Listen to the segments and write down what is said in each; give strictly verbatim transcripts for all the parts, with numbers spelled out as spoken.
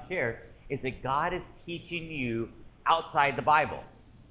share is that God is teaching you outside the Bible.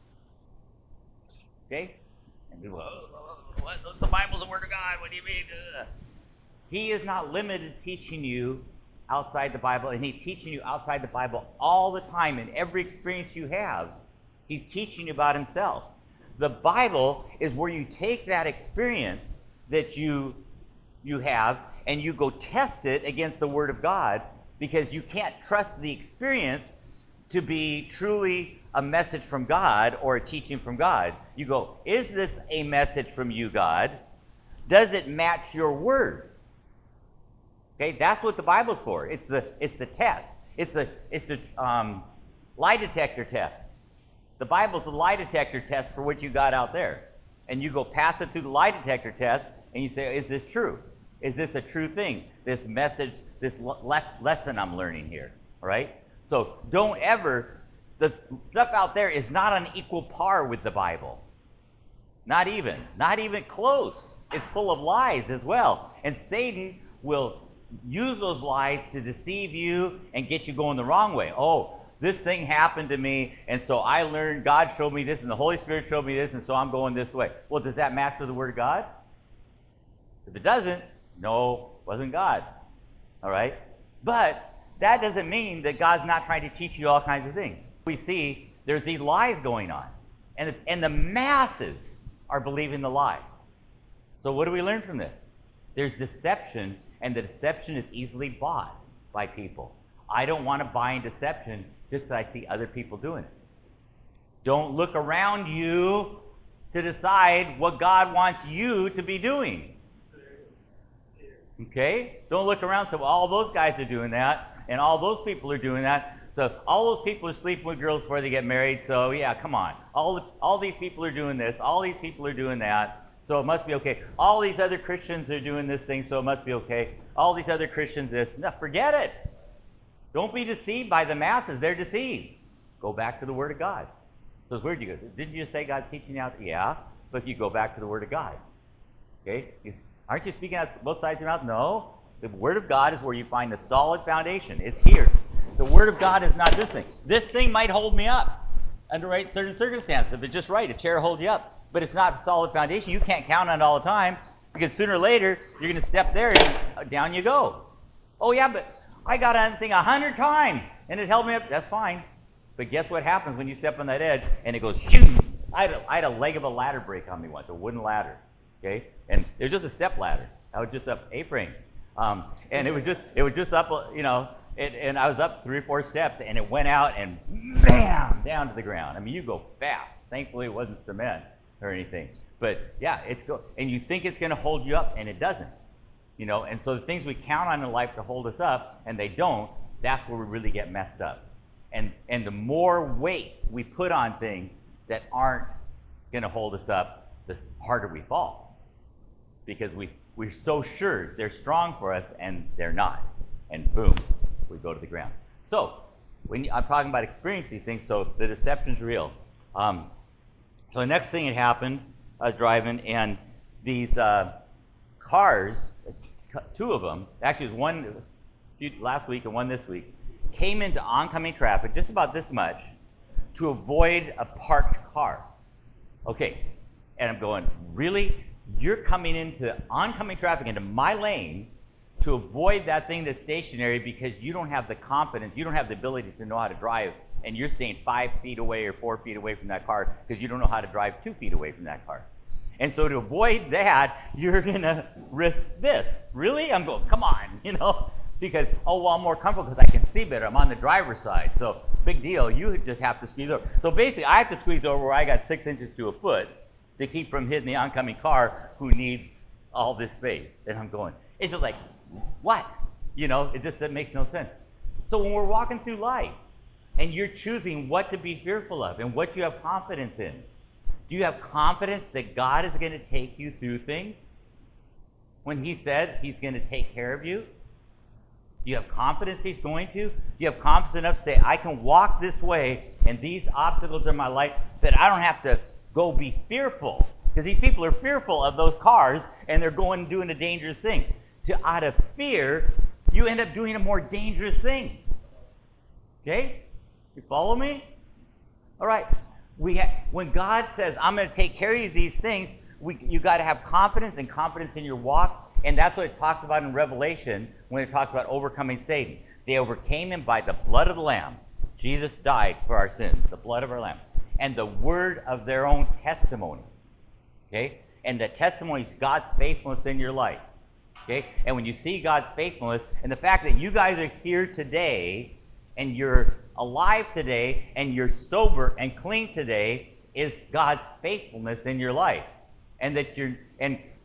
Okay? And people go, oh, what? The Bible's the Word of God. What do you mean? Ugh. He is not limited to teaching you outside the Bible, and He's teaching you outside the Bible all the time. In every experience you have, He's teaching you about Himself. The Bible is where you take that experience that you you have and you go test it against the Word of God, because you can't trust the experience to be truly a message from God or a teaching from God. You go, is this a message from you, God? Does it match your Word? Okay, that's what the Bible's for. It's the it's the test. It's the it's the um, lie detector test. The Bible's the lie detector test for what you got out there, and you go pass it through the lie detector test, and you say, is this true? Is this a true thing? This message, this le- lesson I'm learning here, all right? So don't ever, the stuff out there is not on equal par with the Bible. Not even, not even close. It's full of lies as well. And Satan will use those lies to deceive you and get you going the wrong way. Oh, this thing happened to me, and so I learned, God showed me this, and the Holy Spirit showed me this, and so I'm going this way. Well, does that match with the Word of God? If it doesn't, no, it wasn't God. All right? But that doesn't mean that God's not trying to teach you all kinds of things. We see there's these lies going on, and, and the masses are believing the lie. So what do we learn from this? There's deception, and the deception is easily bought by people. I don't want to buy in deception just because I see other people doing it. Don't look around you to decide what God wants you to be doing. Okay? Don't look around and say, well, all those guys are doing that, and all those people are doing that. So all those people are sleeping with girls before they get married, so yeah, come on. All, all these people are doing this, all these people are doing that, so it must be okay. All these other Christians are doing this thing, so it must be okay. All these other Christians this. No, forget it. Don't be deceived by the masses. They're deceived. Go back to the Word of God. So it's weird. You go, didn't you say God's teaching you out? Yeah, but you go back to the Word of God. Okay? You, aren't you speaking out both sides of your mouth? No. The Word of God is where you find the solid foundation. It's here. The Word of God is not this thing. This thing might hold me up under right certain circumstances. If it's just right, a chair will hold you up. But it's not a solid foundation. You can't count on it all the time, because sooner or later, you're going to step there and down you go. Oh, yeah, but I got on that thing a hundred times, and it held me up. That's fine. But guess what happens when you step on that edge, and it goes, shoot. I had, a, I had a leg of a ladder break on me once, a wooden ladder. Okay? And it was just a step ladder. I was just up A-frame. Um, and it was just, it was just up, you know, it, and I was up three or four steps, and it went out and bam, down to the ground. I mean, you go fast. Thankfully, it wasn't cement or anything. But yeah, it's go, and you think it's going to hold you up, and it doesn't. You know, and so the things we count on in life to hold us up, and they don't, that's where we really get messed up. And and the more weight we put on things that aren't going to hold us up, the harder we fall. Because we, we're so sure they're strong for us, and they're not. And boom, we go to the ground. So, when you, I'm talking about experiencing these things, so the deception's real. Um, so the next thing that happened, I was driving, and these uh, cars, two of them, actually it was one last week and one this week, came into oncoming traffic, just about this much, to avoid a parked car. Okay, and I'm going, really? You're coming into oncoming traffic into my lane to avoid that thing that's stationary because you don't have the confidence, you don't have the ability to know how to drive, and you're staying five feet away or four feet away from that car because you don't know how to drive two feet away from that car. And so to avoid that, you're going to risk this. Really? I'm going, come on, you know, because, oh, well, I'm more comfortable because I can see better. I'm on the driver's side. So big deal. You just have to squeeze over. So basically, I have to squeeze over where I got six inches to a foot to keep from hitting the oncoming car who needs all this space. And I'm going, it's just like, what? You know, it just that makes no sense. So when we're walking through life and you're choosing what to be fearful of and what you have confidence in, do you have confidence that God is going to take you through things? When He said He's going to take care of you? Do you have confidence He's going to? Do you have confidence enough to say, I can walk this way and these obstacles in my life that I don't have to go be fearful? Because these people are fearful of those cars and they're going and doing a dangerous thing. To, out of fear, you end up doing a more dangerous thing. Okay? You follow me? All right. We ha- when God says, I'm going to take care of these things, we, you got to have confidence and confidence in your walk. And that's what it talks about in Revelation when it talks about overcoming Satan. They overcame him by the blood of the Lamb. Jesus died for our sins, the blood of our Lamb. And the word of their own testimony. Okay? And the testimony is God's faithfulness in your life. Okay? And when you see God's faithfulness, and the fact that you guys are here today, and you're alive today, and you're sober and clean today, is God's faithfulness in your life. And that you're, and